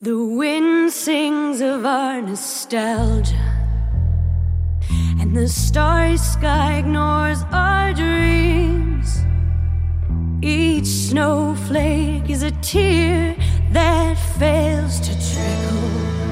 The wind sings of our nostalgia, and the starry sky ignores our dreams. Each snowflake is a tear that fails to trickle.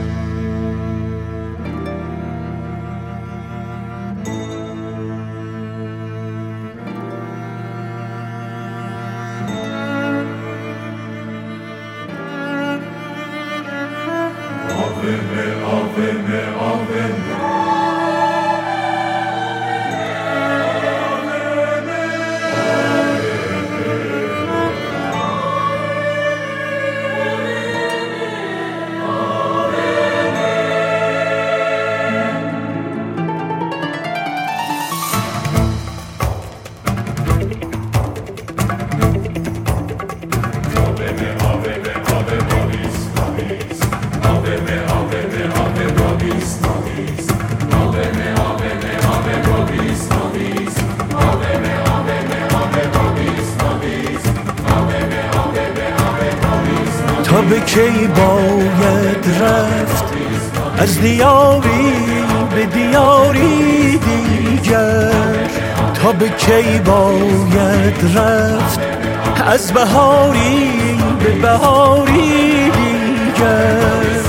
تا به کی باید رفت از دیاری به دیاری دیگر؟ تا به کی باید رفت از بهاری به بهاری دیگر؟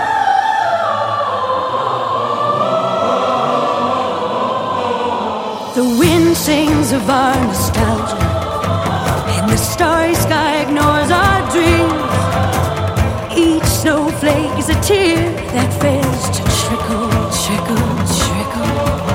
The wind sings of our nostalgia, and the starry sky ignores our dreams. Each snowflake is a tear that fails to trickle, trickle, trickle.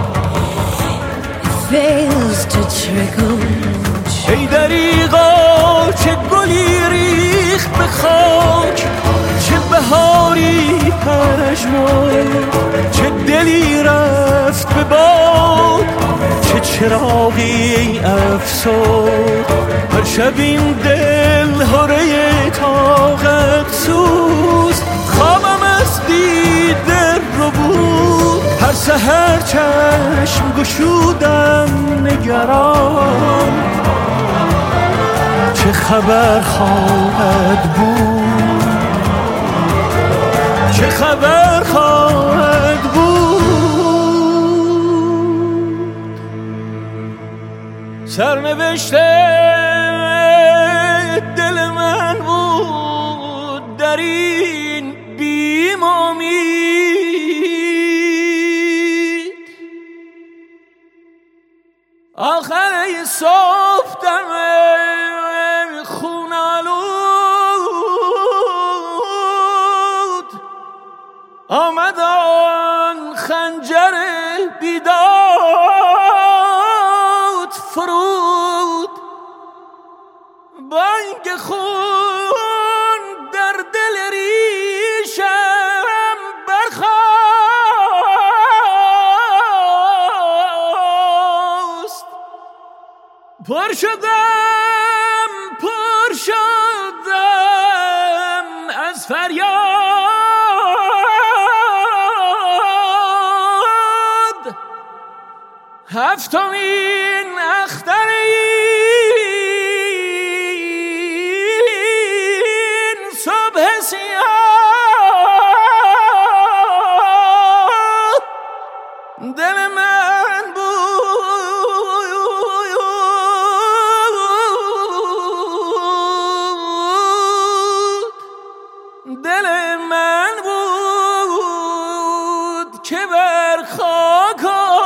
It fails to trickle, trickle. ای دریغا چه گلی ریخت به خاک، چه بهاری پژمرد، چه دلی رفت به باد، چه چراغی افسرد. هر شب این دل هره طاقت سوز، خوابم از دیده رو بود. هر سحر چشم گشودم نگران، چه خبر خواهد بود، چه خبر خواهد بود. سرنوشت دل من بود در این بیم امید. آخر صبح دم خون آلود آمد آن خنجر بیداد فرود. بانگ خون در دل ریشم برخاست. پر شدم از فریاد. هفتمین اختر این صبح سیاه دل من بود، دل من بود که بر خاک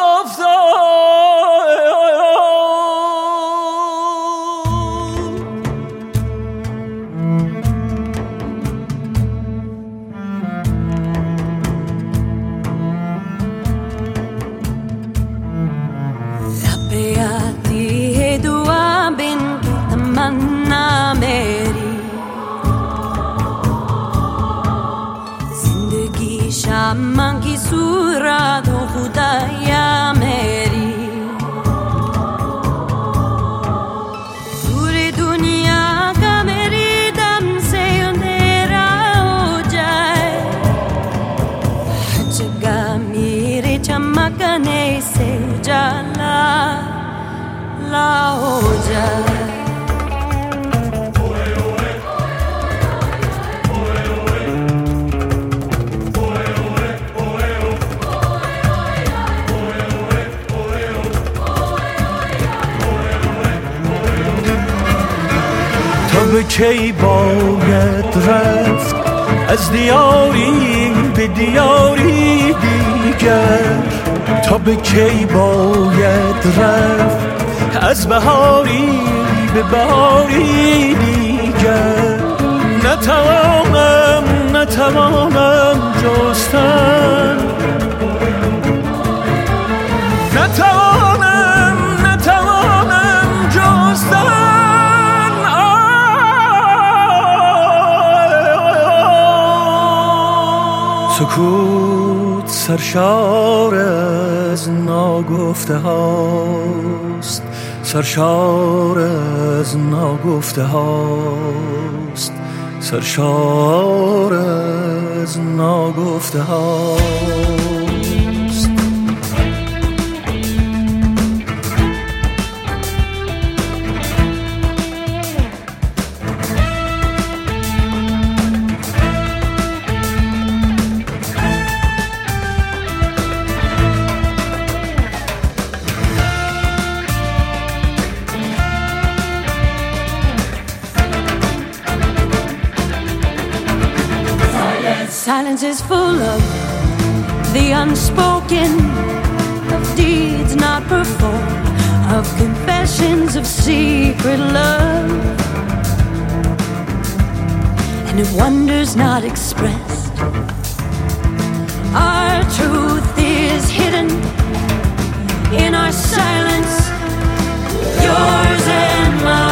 शाम की सूरत हो खुदाया मेरी, पूरी दुनिया का मेरी दम से अंधेरा हो जाए, जगह मेरे चमकने से जाला ला हो जाए. به کی باید رفت از دیاری به دیاری دیگر؟ تا به کی باید رفت از بهاری به بهاری دیگر؟ نتوانم جستن، نتوانم جستن. سکوت سرشار از ناگفته هاست، سرشار از ناگفته هاست، سرشار از ناگفته هاست. Silence is full of the unspoken, of deeds not performed, of confessions of secret love, and of wonders not expressed. Our truth is hidden in our silence, yours and mine.